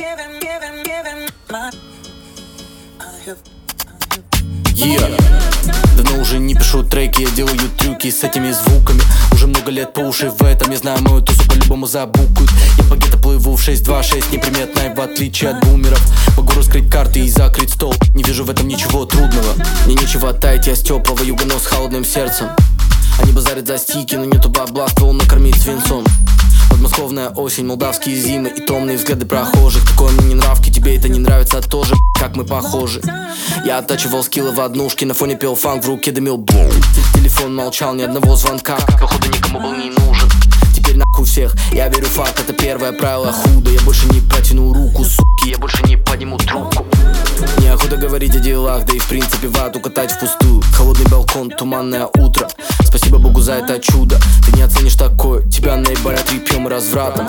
Давно уже не пишу треки, я делаю трюки с этими звуками. Уже много лет по уши в этом, я знаю, мою тусу по-любому забукают. Я по гетто плыву в 626, неприметной, в отличие от бумеров. Могу раскрыть карты и закрыть стол, не вижу в этом ничего трудного. Мне нечего таять, я с теплого юга, но с холодным сердцем. Они базарят за стики, но нету бабла, ствол накормить свинцом. Подмосковная осень, молдавские зимы и томные взгляды прохожих. Такое мне не нравки, тебе это не нравится тоже, как мы похожи. Я оттачивал скиллы в однушке, на фоне пел фанк, в руке дымил блоу. Телефон молчал, ни одного звонка, походу никому был не нужен. Теперь нахуй всех, я верю в факт, это первое правило худо. Я больше не протяну руку, суки, я больше не подниму трубку. Неохота говорить о делах, да и в принципе вату катать впустую. Холодный балкон, туманное утро, спасибо Богу за это чудо. Ты не оценишь такое, тебя наебарят репьем и развратом.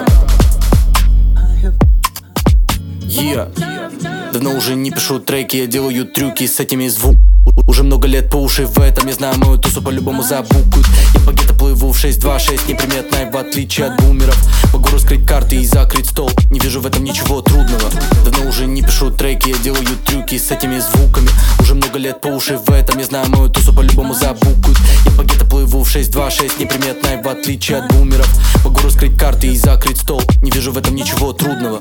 Давно уже не пишу треки, я делаю трюки с этими звуками. Уже много лет по уши в этом, я знаю, мою тусу по-любому забукают. Я по гетто плыву в 626, неприметной, в отличие от бумеров. Могу раскрыть карты и закрыть стол, не вижу в этом ничего трудного. Давно уже не пишу треки, я делаю трюки с этими звуками. Уже много лет по уши в этом, я знаю, мою тусу по-любому забукают. Я по гетто плыву в 626, неприметной, в отличие от бумеров. Могу раскрыть карты и закрыть стол, не вижу в этом ничего трудного.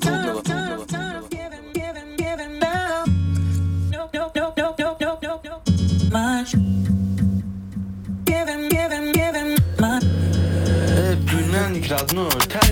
Plus l'un ni que l'autre,